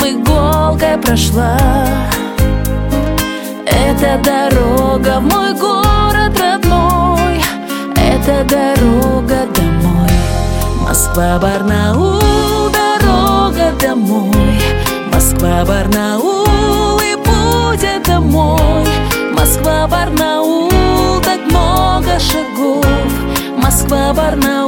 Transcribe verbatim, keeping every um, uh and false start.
иголкой прошла. Это дорога в мой город родной, это дорога домой. Москва-Барнаул, дорога домой. Москва-Барнаул, и путь это мой. Москва-Барнаул, так много шагов. Москва-Барнаул.